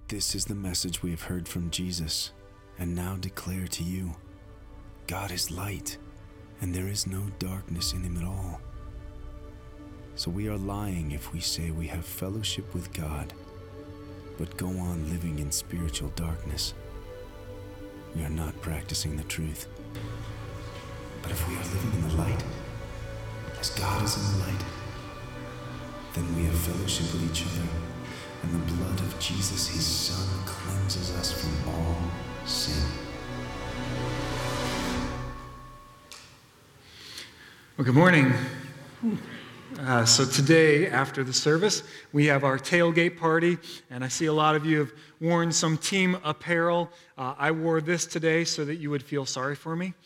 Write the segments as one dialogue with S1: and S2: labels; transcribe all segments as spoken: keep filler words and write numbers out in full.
S1: This is the message we have heard from Jesus and now declare to you. God is light, and there is no darkness in him at all. So we are lying if we say we have fellowship with God, but go on living in spiritual darkness. We are not practicing the truth. But if we are living in the light, as God is in the light, then we have fellowship with each other, and the blood of Jesus, his Son, cleanses us from all sin.
S2: Well, good morning. Uh, so today, after the service, we have our tailgate party, and I see a lot of you have worn some team apparel. Uh, I wore this today so that you would feel sorry for me.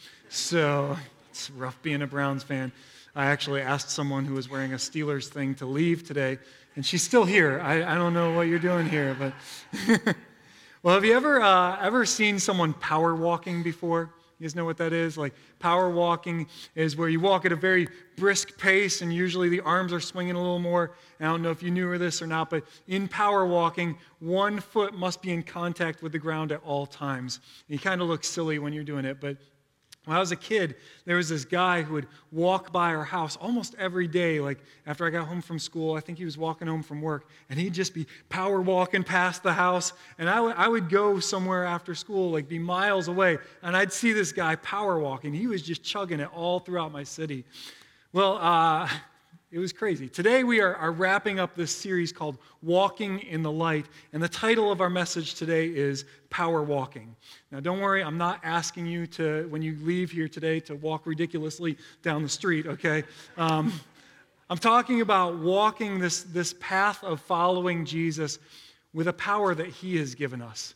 S2: So it's rough being a Browns fan. I actually asked someone who was wearing a Steelers thing to leave today, and she's still here. I, I don't know what you're doing here, but well, have you ever uh, ever seen someone power walking before? You guys know what that is? Like, power walking is where you walk at a very brisk pace, and usually the arms are swinging a little more. I don't know if you knew this or not, but in power walking, one foot must be in contact with the ground at all times. And you kind of look silly when you're doing it, but when I was a kid, there was this guy who would walk by our house almost every day. Like, after I got home from school, I think he was walking home from work, and he'd just be power walking past the house. And I would, I would go somewhere after school, like be miles away, and I'd see this guy power walking. He was just chugging it all throughout my city. Well, uh, it was crazy. Today we are, are wrapping up this series called Walking in the Light, and the title of our message today is Power Walking. Now, don't worry, I'm not asking you to, when you leave here today, to walk ridiculously down the street, okay? Um, I'm talking about walking this, this path of following Jesus with a power that he has given us.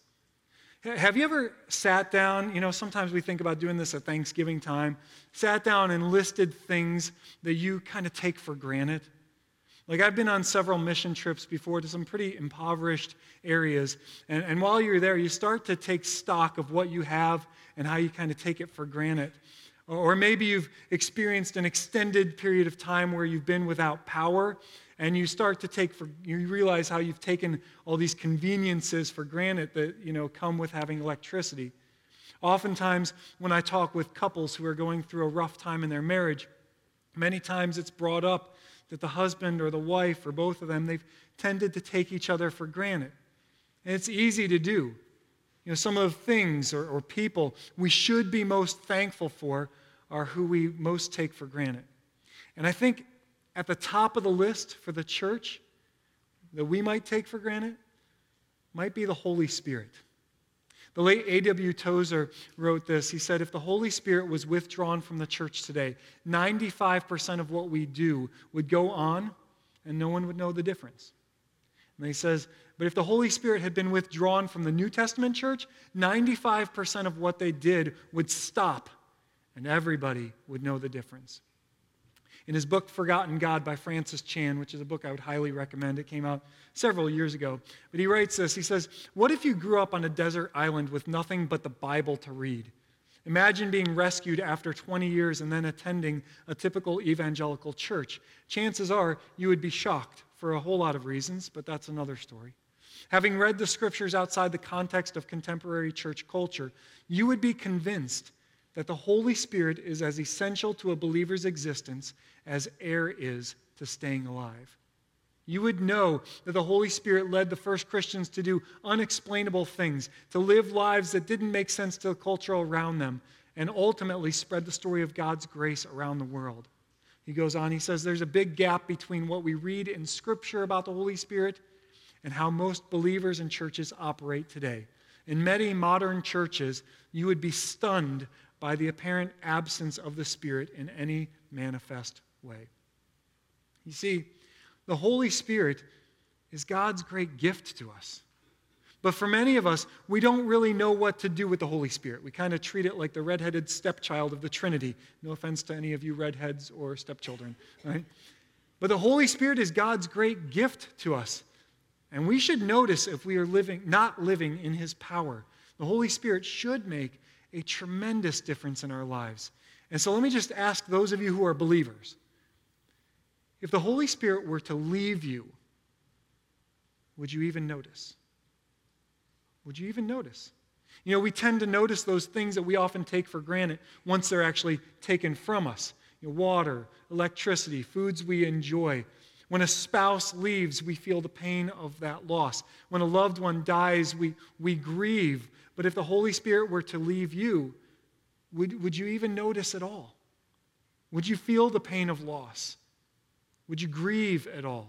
S2: Have you ever sat down, you know, sometimes we think about doing this at Thanksgiving time, sat down and listed things that you kind of take for granted? Like, I've been on several mission trips before to some pretty impoverished areas, and, and while you're there, you start to take stock of what you have and how you kind of take it for granted. Or, or maybe you've experienced an extended period of time where you've been without power, and you start to take for, you realize how you've taken all these conveniences for granted that, you know, come with having electricity. Oftentimes, when I talk with couples who are going through a rough time in their marriage, many times it's brought up that the husband or the wife or both of them, they've tended to take each other for granted. And it's easy to do. You know, some of the things or, or people we should be most thankful for are who we most take for granted. And I think at the top of the list for the church that we might take for granted might be the Holy Spirit. The late A W Tozer wrote this. He said, if the Holy Spirit was withdrawn from the church today, ninety-five percent of what we do would go on and no one would know the difference. And he says, but if the Holy Spirit had been withdrawn from the New Testament church, ninety-five percent of what they did would stop and everybody would know the difference. In his book, Forgotten God by Francis Chan, which is a book I would highly recommend. It came out several years ago. But he writes this. He says, what if you grew up on a desert island with nothing but the Bible to read? Imagine being rescued after twenty years and then attending a typical evangelical church. Chances are you would be shocked for a whole lot of reasons, but that's another story. Having read the scriptures outside the context of contemporary church culture, you would be convinced that the Holy Spirit is as essential to a believer's existence as air is to staying alive. You would know that the Holy Spirit led the first Christians to do unexplainable things, to live lives that didn't make sense to the culture around them, and ultimately spread the story of God's grace around the world. He goes on, he says, there's a big gap between what we read in Scripture about the Holy Spirit and how most believers and churches operate today. In many modern churches, you would be stunned by the apparent absence of the Spirit in any manifest way. You see, the Holy Spirit is God's great gift to us. But for many of us, we don't really know what to do with the Holy Spirit. We kind of treat it like the redheaded stepchild of the Trinity. No offense to any of you redheads or stepchildren, right? But the Holy Spirit is God's great gift to us. And we should notice if we are living, not living in his power. The Holy Spirit should make a tremendous difference in our lives. And so let me just ask those of you who are believers, if the Holy Spirit were to leave you, would you even notice? Would you even notice? You know, we tend to notice those things that we often take for granted once they're actually taken from us. You know, water, electricity, foods we enjoy. When a spouse leaves, we feel the pain of that loss. When a loved one dies, we, we grieve. But if the Holy Spirit were to leave you, would, would you even notice at all? Would you feel the pain of loss? Would you grieve at all?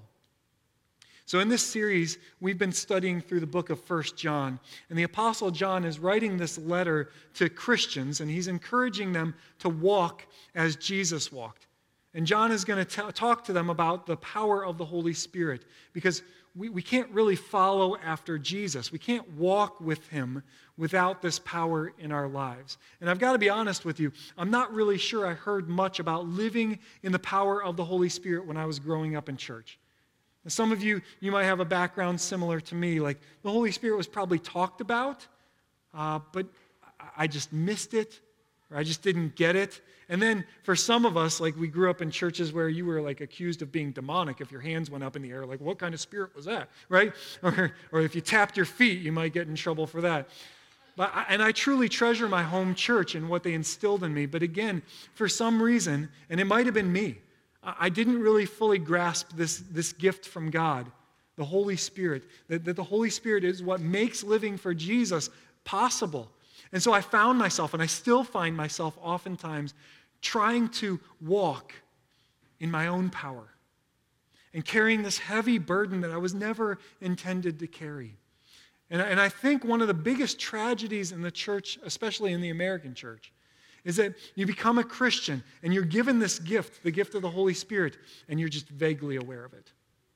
S2: So in this series, we've been studying through the book of First John. And the Apostle John is writing this letter to Christians, and he's encouraging them to walk as Jesus walked. And John is going to talk to them about the power of the Holy Spirit, because we, we can't really follow after Jesus. We can't walk with him without this power in our lives. And I've got to be honest with you, I'm not really sure I heard much about living in the power of the Holy Spirit when I was growing up in church. And some of you, you might have a background similar to me. Like, the Holy Spirit was probably talked about, uh, but I just missed it, or I just didn't get it. And then for some of us, like, we grew up in churches where you were like accused of being demonic if your hands went up in the air. Like, what kind of spirit was that, right? Or, or if you tapped your feet, you might get in trouble for that. But I, and I truly treasure my home church and what they instilled in me. But again, for some reason, and it might have been me, I didn't really fully grasp this, this gift from God, the Holy Spirit, that, that the Holy Spirit is what makes living for Jesus possible. And so I found myself, and I still find myself oftentimes, trying to walk in my own power and carrying this heavy burden that I was never intended to carry. And, and I think one of the biggest tragedies in the church, especially in the American church, is that you become a Christian and you're given this gift, the gift of the Holy Spirit, and you're just vaguely aware of it.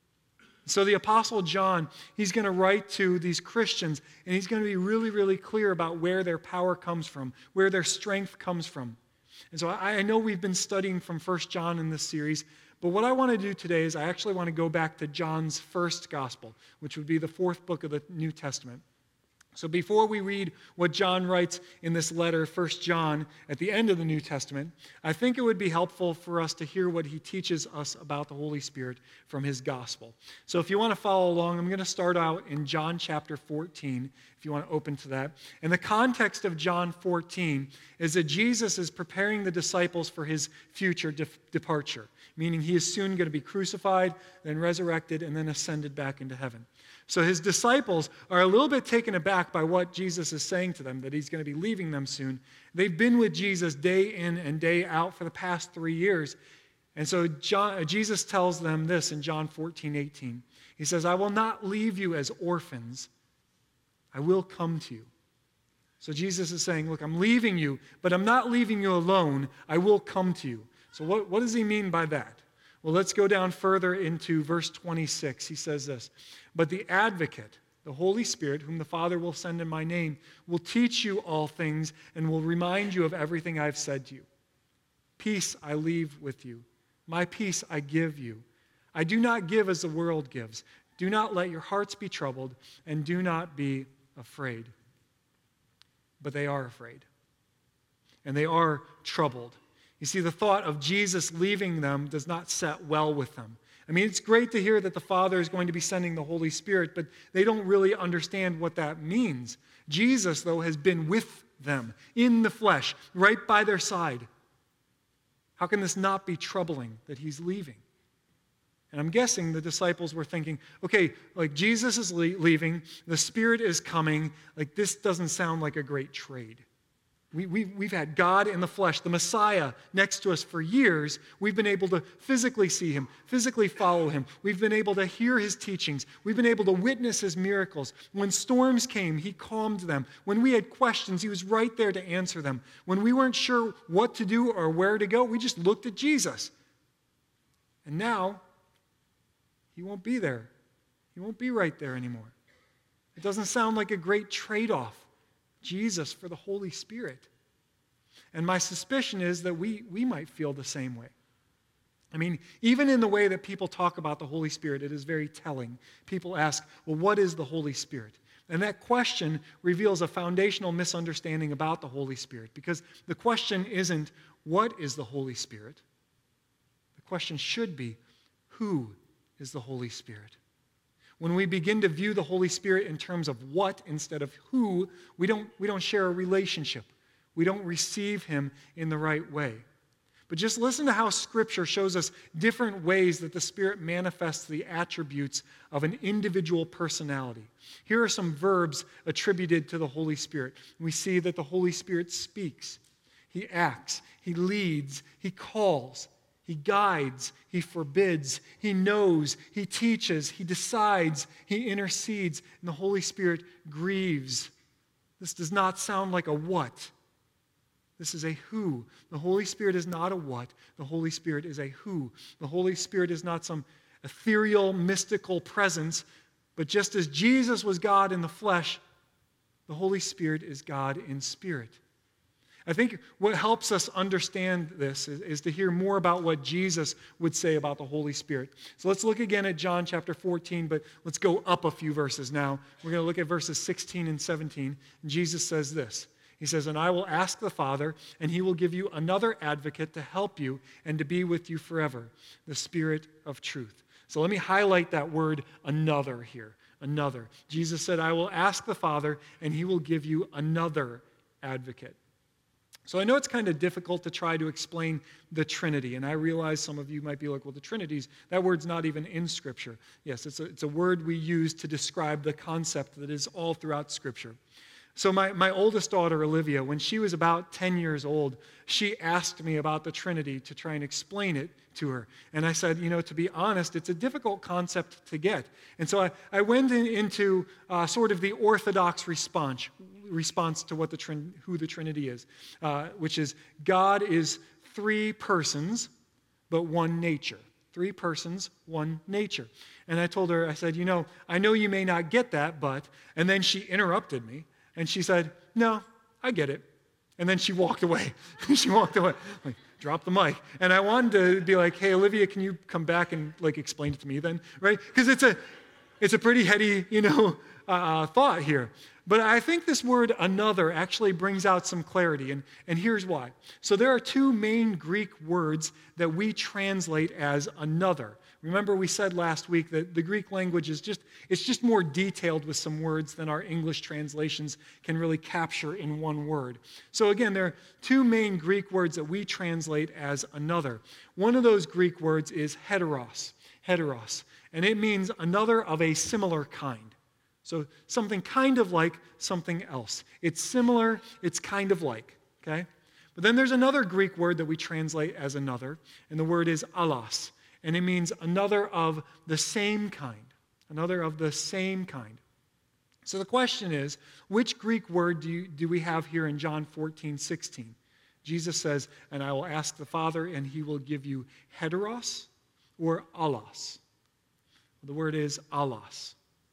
S2: So the Apostle John, he's going to write to these Christians, and he's going to be really, really clear about where their power comes from, where their strength comes from. And so I, I know we've been studying from First John in this series, but what I want to do today is I actually want to go back to John's first gospel, which would be the fourth book of the New Testament. So before we read what John writes in this letter, First John, at the end of the New Testament, I think it would be helpful for us to hear what he teaches us about the Holy Spirit from his gospel. So if you want to follow along, I'm going to start out in John chapter fourteen, if you want to open to that. And the context of John fourteen is that Jesus is preparing the disciples for his future de- departure, meaning he is soon going to be crucified, then resurrected, and then ascended back into heaven. So his disciples are a little bit taken aback by what Jesus is saying to them, that he's going to be leaving them soon. They've been with Jesus day in and day out for the past three years. And so John, Jesus tells them this in John fourteen eighteen. He says, I will not leave you as orphans. I will come to you. So Jesus is saying, look, I'm leaving you, but I'm not leaving you alone. I will come to you. So what, what does he mean by that? Well, let's go down further into verse twenty-six. He says this, but the advocate, the Holy Spirit, whom the Father will send in my name, will teach you all things and will remind you of everything I've said to you. Peace I leave with you. My peace I give you. I do not give as the world gives. Do not let your hearts be troubled, and do not be afraid. But they are afraid, and they are troubled. You see, the thought of Jesus leaving them does not set well with them. I mean, it's great to hear that the Father is going to be sending the Holy Spirit, but they don't really understand what that means. Jesus, though, has been with them in the flesh, right by their side. How can this not be troubling that he's leaving? And I'm guessing the disciples were thinking, okay, like Jesus is le- leaving, the Spirit is coming, like this doesn't sound like a great trade. We, we, we've had God in the flesh, the Messiah, next to us for years. We've been able to physically see him, physically follow him. We've been able to hear his teachings. We've been able to witness his miracles. When storms came, he calmed them. When we had questions, he was right there to answer them. When we weren't sure what to do or where to go, we just looked at Jesus. And now, he won't be there. He won't be right there anymore. It doesn't sound like a great trade-off. Jesus for the Holy Spirit. And my suspicion is that we, we might feel the same way. I mean, even in the way that people talk about the Holy Spirit, it is very telling. People ask, well, what is the Holy Spirit? And that question reveals a foundational misunderstanding about the Holy Spirit, because the question isn't, what is the Holy Spirit? The question should be, who is the Holy Spirit? When we begin to view the Holy Spirit in terms of what instead of who, we don't, we don't share a relationship. We don't receive him in the right way. But just listen to how Scripture shows us different ways that the Spirit manifests the attributes of an individual personality. Here are some verbs attributed to the Holy Spirit. We see that the Holy Spirit speaks, he acts, he leads, he calls, he guides, he forbids, he knows, he teaches, he decides, he intercedes, and the Holy Spirit grieves. This does not sound like a what. This is a who. The Holy Spirit is not a what. The Holy Spirit is a who. The Holy Spirit is not some ethereal, mystical presence, but just as Jesus was God in the flesh, the Holy Spirit is God in spirit. I think what helps us understand this is, is to hear more about what Jesus would say about the Holy Spirit. So let's look again at John chapter fourteen, but let's go up a few verses now. We're going to look at verses sixteen and seventeen. And Jesus says this. He says, "And I will ask the Father, and he will give you another advocate to help you and to be with you forever, the Spirit of truth." So let me highlight that word another here. Another. Jesus said, "I will ask the Father, and he will give you another advocate." So I know it's kind of difficult to try to explain the Trinity, and I realize some of you might be like, well, the Trinity's, that word's not even in Scripture. Yes, it's a, it's a word we use to describe the concept that is all throughout Scripture. So my, my oldest daughter, Olivia, when she was about ten years old, she asked me about the Trinity to try and explain it to her. And I said, you know, to be honest, it's a difficult concept to get. And so I, I went in, into uh, sort of the orthodox response, response to what the Trin- who the Trinity is, uh, which is God is three persons, but one nature. Three persons, one nature. And I told her, I said, you know, I know you may not get that, but, and then she interrupted me. And she said, "No, I get it." And then she walked away. she walked away. Like, drop the mic. And I wanted to be like, "Hey, Olivia, can you come back and like explain it to me then?" Right? Because it's a, it's a pretty heady, you know, uh, thought here. But I think this word "another" actually brings out some clarity, and, and here's why. So there are two main Greek words that we translate as "another." Remember we said last week that the Greek language is just, it's just more detailed with some words than our English translations can really capture in one word. So again, there are two main Greek words that we translate as "another." One of those Greek words is heteros, heteros, and it means another of a similar kind. So something kind of like something else. It's similar, it's kind of like, okay? But then there's another Greek word that we translate as "another," and the word is allos. And it means another of the same kind. Another of the same kind. So the question is, which Greek word do, you, do we have here in John fourteen, sixteen? Jesus says, "And I will ask the Father, and he will give you heteros or allos." The word is allos.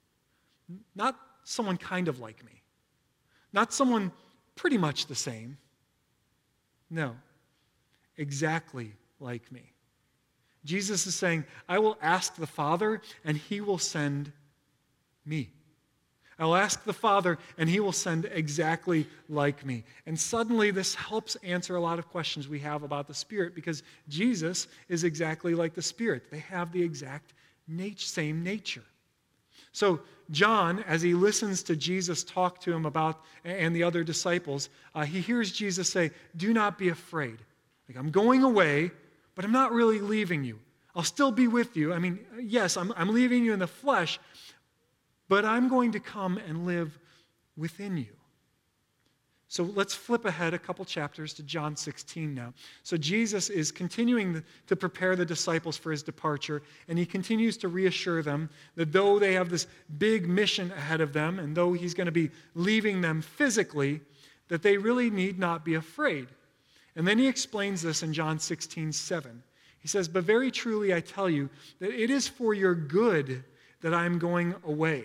S2: Not someone kind of like me. Not someone pretty much the same. No, exactly like me. Jesus is saying, I will ask the Father, and he will send me. I will ask the Father, and he will send exactly like me. And suddenly this helps answer a lot of questions we have about the Spirit, because Jesus is exactly like the Spirit. They have the exact nat- same nature. So John, as he listens to Jesus talk to him about, and the other disciples, uh, he hears Jesus say, "Do not be afraid. Like, I'm going away, but I'm not really leaving you. I'll still be with you. I mean, yes, I'm, I'm leaving you in the flesh, but I'm going to come and live within you." So let's flip ahead a couple chapters to John sixteen now. So Jesus is continuing to prepare the disciples for his departure, and he continues to reassure them that though they have this big mission ahead of them, and though he's going to be leaving them physically, that they really need not be afraid. And then he explains this in John sixteen, seven. He says, "But very truly I tell you that it is for your good that I am going away."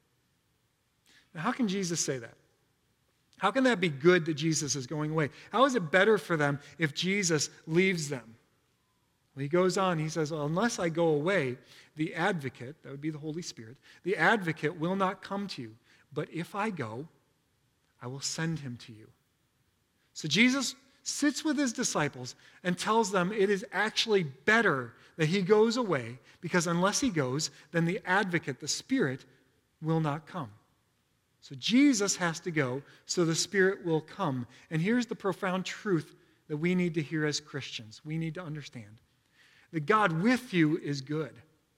S2: Now, how can Jesus say that? How can that be good that Jesus is going away? How is it better for them if Jesus leaves them? Well, he goes on, he says, "Well, unless I go away, the advocate," that would be the Holy Spirit, "the advocate will not come to you. But if I go, I will send him to you." So Jesus sits with his disciples and tells them it is actually better that he goes away, because unless he goes, then the advocate, the Spirit, will not come. So Jesus has to go so the Spirit will come. And here's the profound truth that we need to hear as Christians. We need to understand that God with you is good,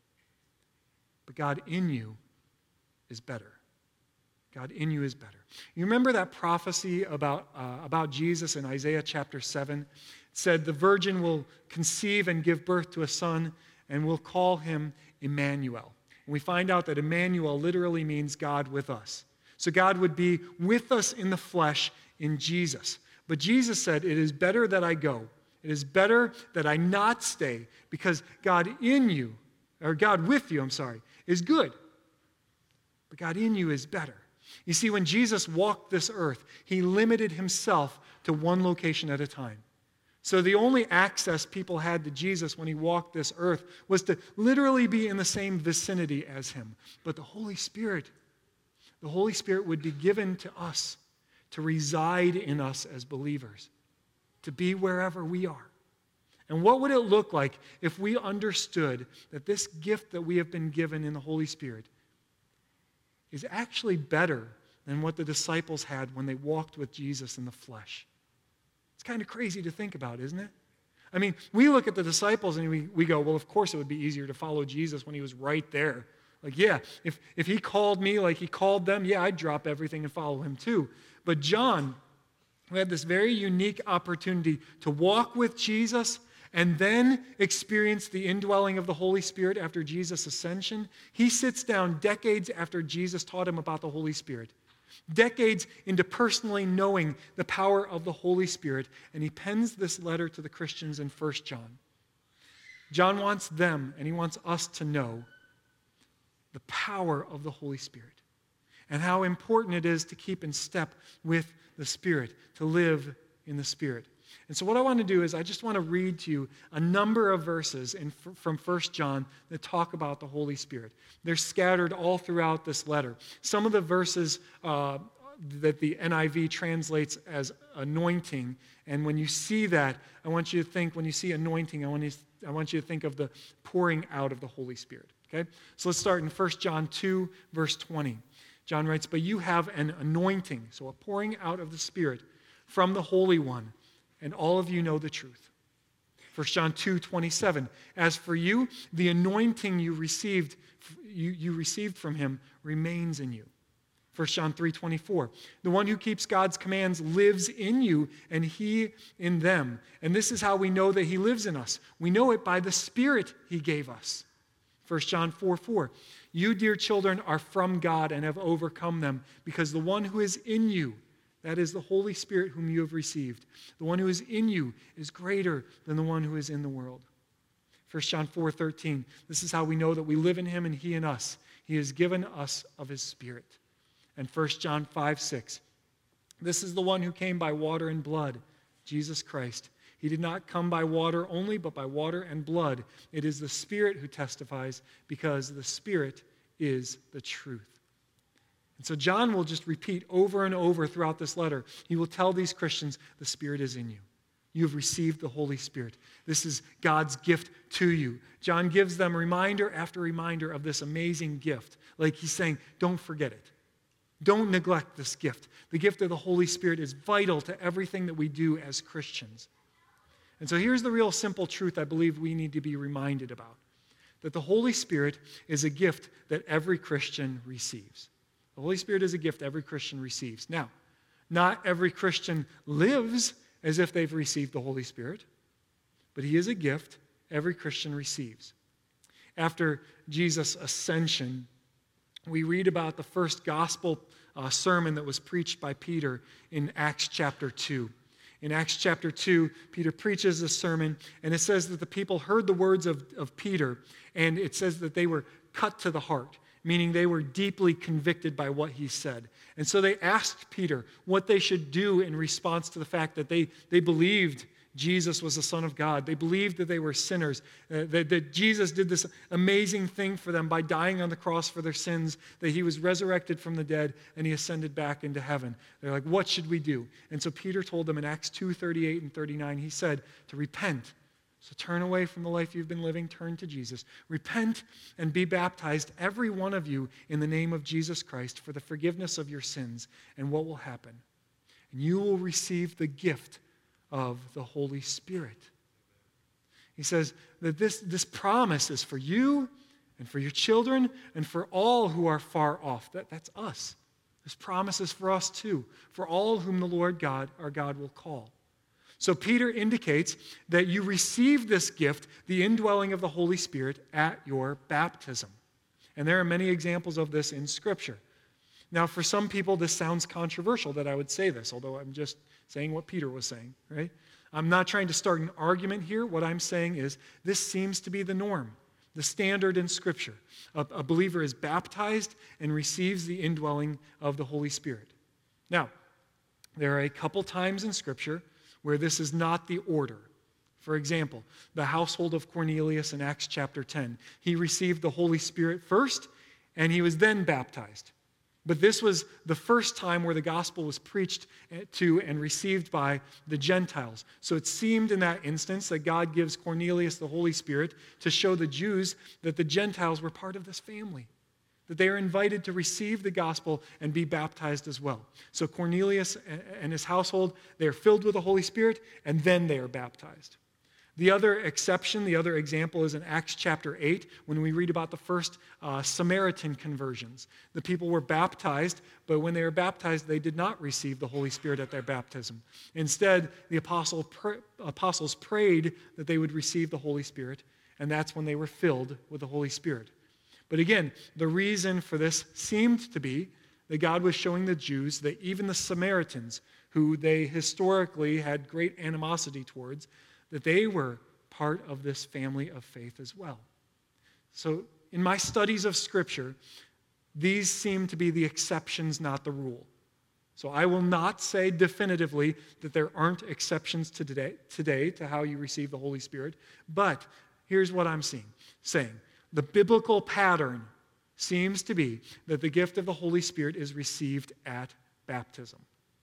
S2: but God in you is better. God in you is better. You remember that prophecy about, uh, about Jesus in Isaiah chapter seven? It said, the virgin will conceive and give birth to a son, and we'll call him Emmanuel. And we find out that Emmanuel literally means God with us. So God would be with us in the flesh in Jesus. But Jesus said, it is better that I go. It is better that I not stay, because God in you, or God with you, I'm sorry, is good. But God in you is better. You see, when Jesus walked this earth, he limited himself to one location at a time. So the only access people had to Jesus when he walked this earth was to literally be in the same vicinity as him. But the Holy Spirit, the Holy Spirit would be given to us to reside in us as believers, to be wherever we are. And what would it look like if we understood that this gift that we have been given in the Holy Spirit is actually better than what the disciples had when they walked with Jesus in the flesh? It's kind of crazy to think about, isn't it? I mean, we look at the disciples and we, we go, well, of course it would be easier to follow Jesus when he was right there. Like, yeah, if, if he called me like he called them, yeah, I'd drop everything and follow him too. But John, who had this very unique opportunity to walk with Jesus and then experience the indwelling of the Holy Spirit after Jesus' ascension, he sits down decades after Jesus taught him about the Holy Spirit, decades into personally knowing the power of the Holy Spirit, and he pens this letter to the Christians in First John. John wants them, and he wants us to know the power of the Holy Spirit and how important it is to keep in step with the Spirit, to live in the Spirit. And so what I want to do is I just want to read to you a number of verses in, from First John that talk about the Holy Spirit. They're scattered all throughout this letter. Some of the verses uh, that the N I V translates as anointing, and when you see that, I want you to think, when you see anointing, I want you, I want you to think of the pouring out of the Holy Spirit. Okay? So let's start in First John two, verse twenty. John writes, but you have an anointing, so a pouring out of the Spirit from the Holy One, and all of you know the truth. First John two, twenty-seven, as for you, the anointing you received, you, you received from him remains in you. First John three, twenty-four, the one who keeps God's commands lives in you, and he in them. And this is how we know that he lives in us. We know it by the Spirit he gave us. First John four, four, you, dear children, are from God and have overcome them, because the one who is in you, that is the Holy Spirit whom you have received, the one who is in you is greater than the one who is in the world. First John four, thirteen, this is how we know that we live in him and he in us. He has given us of his Spirit. And First John five, six, this is the one who came by water and blood, Jesus Christ. He did not come by water only, but by water and blood. It is the Spirit who testifies, because the Spirit is the truth. And so John will just repeat over and over throughout this letter. He will tell these Christians, the Spirit is in you. You have received the Holy Spirit. This is God's gift to you. John gives them reminder after reminder of this amazing gift. Like he's saying, don't forget it. Don't neglect this gift. The gift of the Holy Spirit is vital to everything that we do as Christians. And so here's the real simple truth I believe we need to be reminded about. That the Holy Spirit is a gift that every Christian receives. The Holy Spirit is a gift every Christian receives. Now, not every Christian lives as if they've received the Holy Spirit, but he is a gift every Christian receives. After Jesus' ascension, we read about the first gospel uh, sermon that was preached by Peter in Acts chapter two. In Acts chapter two, Peter preaches this sermon, and it says that the people heard the words of, of Peter, and it says that they were cut to the heart, meaning they were deeply convicted by what he said. And so they asked Peter what they should do in response to the fact that they, they believed Jesus was the Son of God. They believed that they were sinners, uh, that, that Jesus did this amazing thing for them by dying on the cross for their sins, that he was resurrected from the dead, and he ascended back into heaven. They're like, what should we do? And so Peter told them in Acts two, thirty-eight and thirty-nine, he said to repent. So turn away from the life you've been living, turn to Jesus. Repent and be baptized, every one of you, in the name of Jesus Christ for the forgiveness of your sins. And what will happen? And you will receive the gift of the Holy Spirit. He says that this, this promise is for you and for your children and for all who are far off. That, that's us. This promise is for us too, for all whom the Lord God, our God, will call. So Peter indicates that you receive this gift, the indwelling of the Holy Spirit, at your baptism. And there are many examples of this in Scripture. Now, for some people, this sounds controversial that I would say this, although I'm just saying what Peter was saying, right? I'm not trying to start an argument here. What I'm saying is this seems to be the norm, the standard in Scripture. A, a believer is baptized and receives the indwelling of the Holy Spirit. Now, there are a couple times in Scripture where this is not the order. For example, the household of Cornelius in Acts chapter ten. He received the Holy Spirit first, and he was then baptized. But this was the first time where the gospel was preached to and received by the Gentiles. So it seemed in that instance that God gives Cornelius the Holy Spirit to show the Jews that the Gentiles were part of this family, that they are invited to receive the gospel and be baptized as well. So Cornelius and his household, they are filled with the Holy Spirit, and then they are baptized. The other exception, the other example is in Acts chapter eight, when we read about the first uh, Samaritan conversions. The people were baptized, but when they were baptized, they did not receive the Holy Spirit at their baptism. Instead, the apostle pr- apostles prayed that they would receive the Holy Spirit, and that's when they were filled with the Holy Spirit. But again, the reason for this seemed to be that God was showing the Jews that even the Samaritans, who they historically had great animosity towards, that they were part of this family of faith as well. So in my studies of Scripture, these seem to be the exceptions, not the rule. So I will not say definitively that there aren't exceptions to today, today to how you receive the Holy Spirit, but here's what I'm seeing, saying. The biblical pattern seems to be that the gift of the Holy Spirit is received at baptism.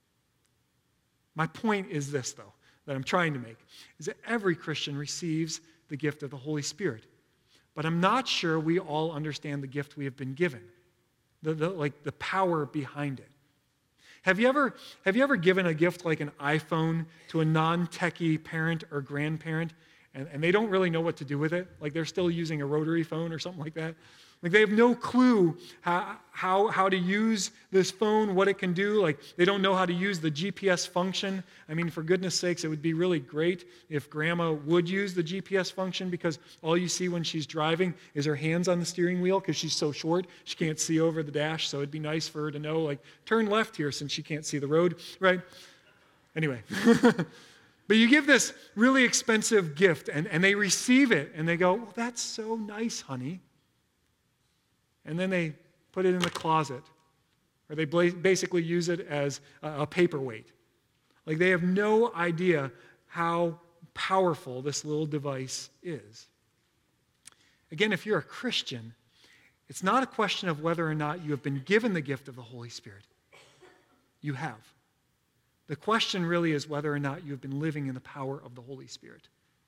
S2: My point is this, though, that I'm trying to make, is that every Christian receives the gift of the Holy Spirit. But I'm not sure we all understand the gift we have been given, the, the, like the power behind it. Have you ever, have you ever given a gift like an iPhone to a non-techie parent or grandparent, and, and they don't really know what to do with it? Like they're still using a rotary phone or something like that? Like they have no clue how, how, how to use this phone, what it can do. Like they don't know how to use the G P S function. I mean, for goodness sakes, it would be really great if Grandma would use the G P S function, because all you see when she's driving is her hands on the steering wheel because she's so short. She can't see over the dash, so it'd be nice for her to know, like, turn left here since she can't see the road, right? Anyway. But you give this really expensive gift, and, and they receive it, and they go, well, that's so nice, honey. And then they put it in the closet, or they basically use it as a paperweight. Like they have no idea how powerful this little device is. Again, if you're a Christian, it's not a question of whether or not you have been given the gift of the Holy Spirit. You have. The question really is whether or not you have been living in the power of the Holy Spirit.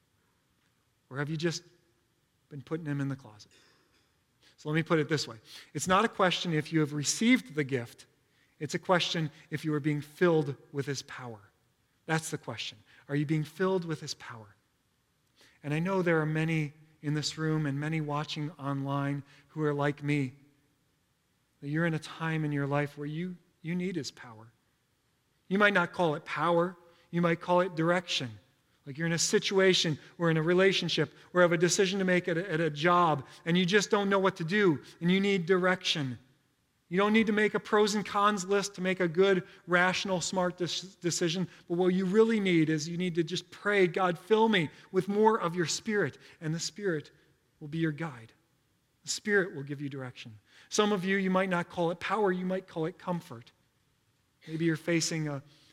S2: Or have you just been putting him in the closet? So let me put it this way. It's not a question if you have received the gift. It's a question if you are being filled with his power. That's the question. Are you being filled with his power? And I know there are many in this room and many watching online who are like me. That you're in a time in your life where you, you need his power. You might not call it power. You might call it direction. Like you're in a situation or in a relationship or have a decision to make at a, at a job, and you just don't know what to do, and you need direction. You don't need to make a pros and cons list to make a good, rational, smart de- decision, but what you really need is you need to just pray, God, fill me with more of your Spirit, and the Spirit will be your guide. The Spirit will give you direction. Some of you, you might not call it power, you might call it comfort. Maybe you're facing a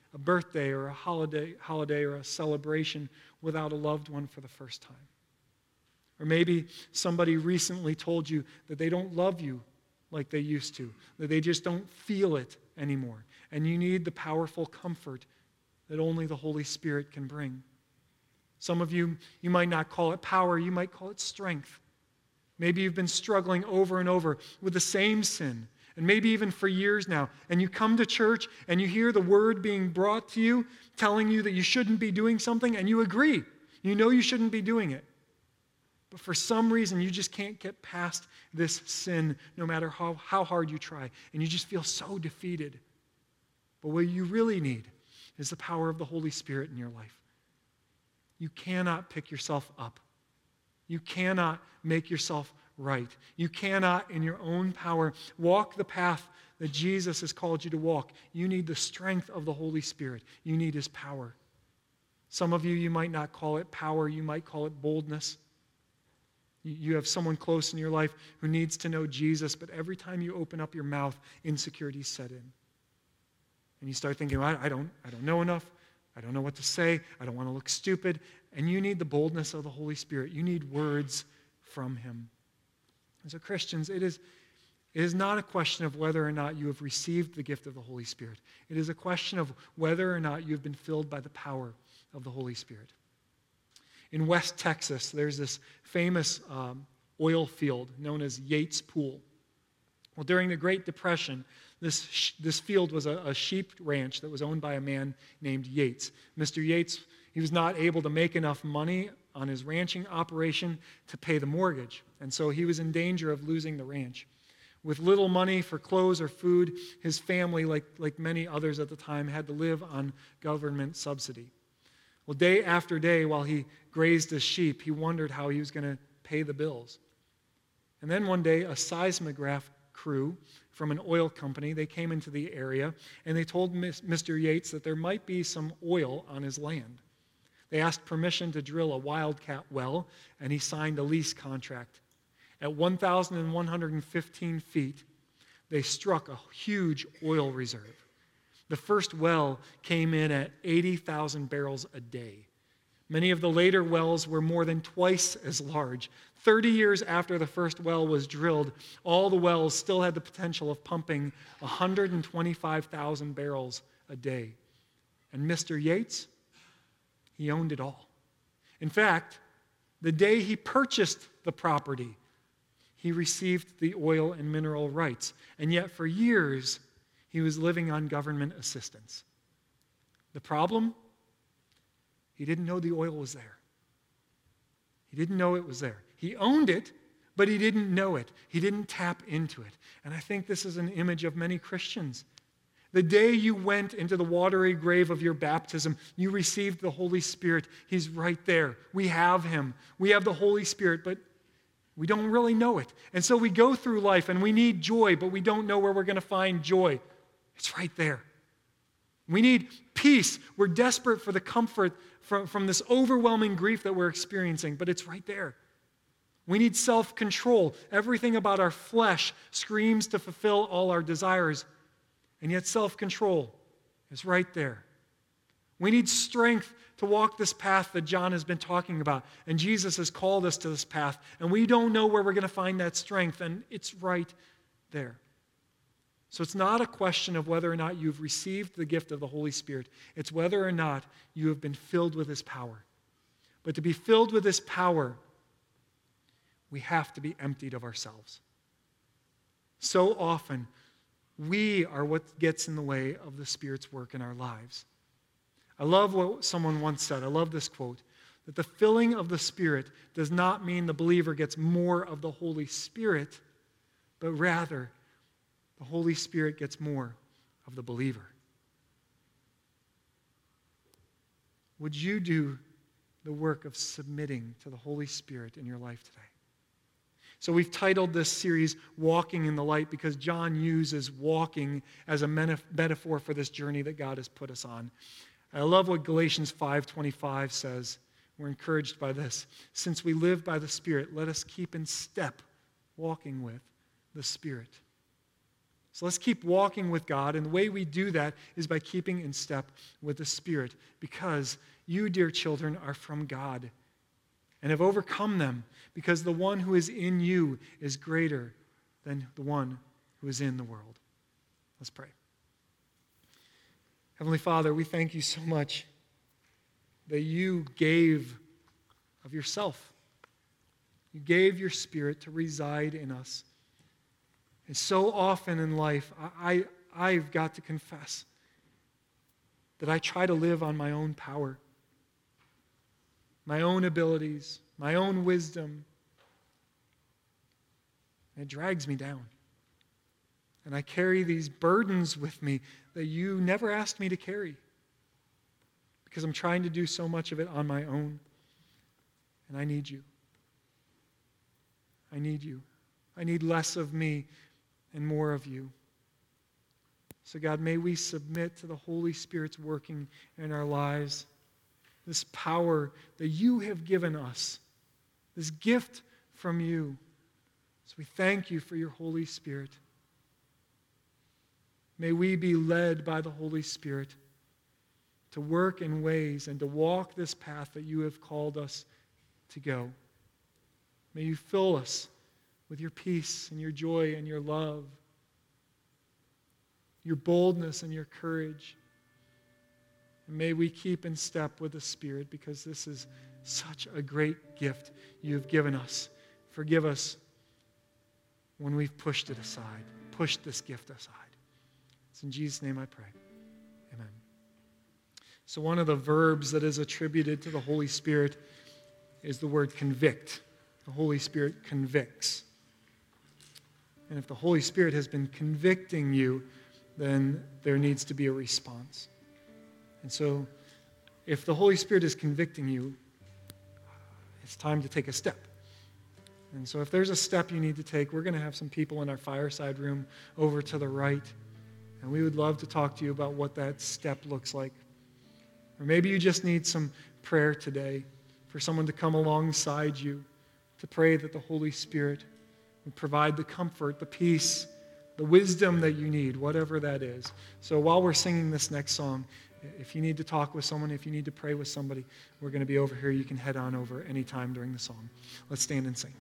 S2: a birthday or a holiday, holiday or a celebration without a loved one for the first time. Or maybe somebody recently told you that they don't love you like they used to, that they just don't feel it anymore, and you need the powerful comfort that only the Holy Spirit can bring. Some of you, you might not call it power, you might call it strength. Maybe you've been struggling over and over with the same sin, and maybe even for years now, and you come to church and you hear the word being brought to you telling you that you shouldn't be doing something, and you agree. You know you shouldn't be doing it. But for some reason, you just can't get past this sin no matter how, how hard you try, and you just feel so defeated. But what you really need is the power of the Holy Spirit in your life. You cannot pick yourself up. You cannot make yourself right. You cannot, in your own power, walk the path that Jesus has called you to walk. You need the strength of the Holy Spirit. You need His power. Some of you, you might not call it power. You might call it boldness. You have someone close in your life who needs to know Jesus, but every time you open up your mouth, insecurities set in. And you start thinking, well, I don't, I don't know enough. I don't know what to say. I don't want to look stupid. And you need the boldness of the Holy Spirit. You need words from Him. And so Christians, it is, it is not a question of whether or not you have received the gift of the Holy Spirit. It is a question of whether or not you have been filled by the power of the Holy Spirit. In West Texas, there's this famous um, oil field known as Yates Pool. Well, during the Great Depression, this, sh- this field was a, a sheep ranch that was owned by a man named Yates. Mister Yates, he was not able to make enough money on his ranching operation to pay the mortgage, and so he was in danger of losing the ranch. With little money for clothes or food, his family, like, like many others at the time, had to live on government subsidy. Well, day after day, while he grazed his sheep, he wondered how he was going to pay the bills. And then one day, a seismograph crew from an oil company, they came into the area, and they told Mister Yates that there might be some oil on his land. They asked permission to drill a wildcat well, and he signed a lease contract. At one thousand one hundred fifteen feet, they struck a huge oil reserve. The first well came in at eighty thousand barrels a day. Many of the later wells were more than twice as large. thirty years after the first well was drilled, all the wells still had the potential of pumping one hundred twenty-five thousand barrels a day. And Mister Yates, he owned it all. In fact, the day he purchased the property, he received the oil and mineral rights. And yet for years, he was living on government assistance. The problem? He didn't know the oil was there. He didn't know it was there. He owned it, but he didn't know it. He didn't tap into it. And I think this is an image of many Christians. The day you went into the watery grave of your baptism, you received the Holy Spirit. He's right there. We have Him. We have the Holy Spirit, but we don't really know it. And so we go through life and we need joy, but we don't know where we're going to find joy. It's right there. We need peace. We're desperate for the comfort from, from this overwhelming grief that we're experiencing, but it's right there. We need self-control. Everything about our flesh screams to fulfill all our desires, and yet self-control is right there. We need strength to walk this path that John has been talking about, and Jesus has called us to this path, and we don't know where we're going to find that strength, and it's right there. So it's not a question of whether or not you've received the gift of the Holy Spirit. It's whether or not you have been filled with His power. But to be filled with His power, we have to be emptied of ourselves. So often, we are what gets in the way of the Spirit's work in our lives. I love what someone once said. I love this quote, that the filling of the Spirit does not mean the believer gets more of the Holy Spirit, but rather the Holy Spirit gets more of the believer. Would you do the work of submitting to the Holy Spirit in your life today? So we've titled this series, Walking in the Light, because John uses walking as a metaphor for this journey that God has put us on. I love what Galatians five twenty-five says. We're encouraged by this. Since we live by the Spirit, let us keep in step, walking with the Spirit. So let's keep walking with God, and the way we do that is by keeping in step with the Spirit, because you, dear children, are from God and have overcome them, because the one who is in you is greater than the one who is in the world. Let's pray. Heavenly Father, we thank you so much that you gave of yourself. You gave your Spirit to reside in us. And so often in life, I, I, I've got to confess that I try to live on my own power, my own abilities, my own wisdom. And it drags me down. And I carry these burdens with me that you never asked me to carry, because I'm trying to do so much of it on my own. And I need you. I need you. I need less of me and more of you. So God, may we submit to the Holy Spirit's working in our lives, this power that you have given us, this gift from you. So we thank you for your Holy Spirit. May we be led by the Holy Spirit to work in ways and to walk this path that you have called us to go. May you fill us with your peace and your joy and your love, your boldness and your courage. And may we keep in step with the Spirit, because this is such a great gift you have given us. Forgive us when we've pushed it aside, pushed this gift aside. It's in Jesus' name I pray. Amen. So one of the verbs that is attributed to the Holy Spirit is the word convict. The Holy Spirit convicts. And if the Holy Spirit has been convicting you, then there needs to be a response. And so if the Holy Spirit is convicting you, it's time to take a step. And so if there's a step you need to take, we're going to have some people in our fireside room over to the right. And we would love to talk to you about what that step looks like. Or maybe you just need some prayer today for someone to come alongside you to pray that the Holy Spirit would provide the comfort, the peace, the wisdom that you need, whatever that is. So while we're singing this next song, if you need to talk with someone, if you need to pray with somebody, we're going to be over here. You can head on over anytime during the song. Let's stand and sing.